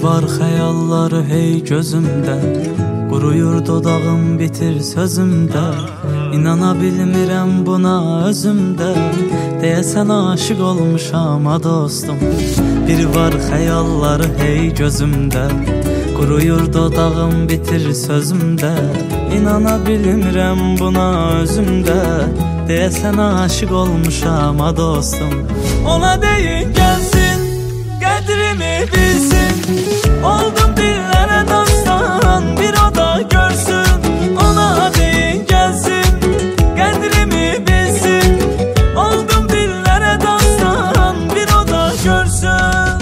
var xəyalları hey gözümdə, quruyur dodağım bitir sözümdə. İnana bilmirəm buna özümdə, deyəsən aşık olmuşam ha dostum. Bir var xəyalları hey gözümdə, quruyur dodağım bitir sözümdə. İnana bilmirəm buna özümdə, deyəsən aşık olmuşam ha dostum. Ona deyin gəlsin, qədrimi bilsin, oldum dillərə dastan, bir o da görsün. Ona deyin gəlsin, qədrimi bilsin, oldum dillərə dastan, bir o da görsün.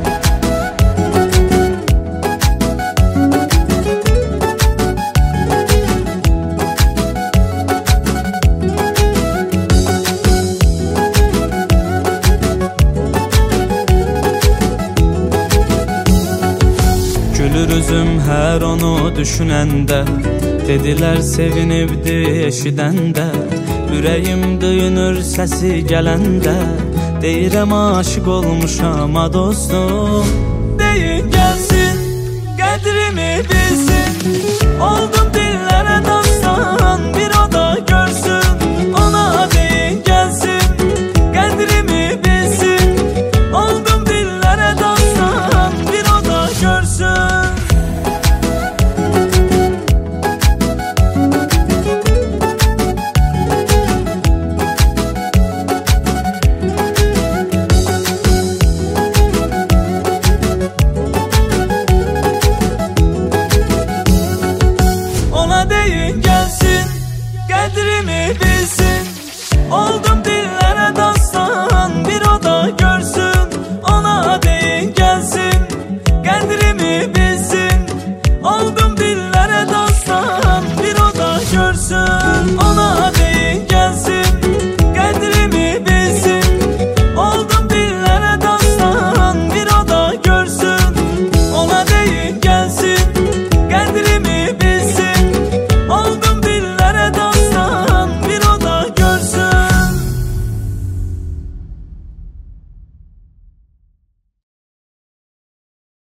Gülür üzüm hər onu düşünəndə, dedilər sevinibdi eşidəndə. Ürəyim döyünür səsi gələndə, deyirəm aşık olmuşam ha dostum. Deyin gəlsin, qədrimi bilsin, oldum dillərə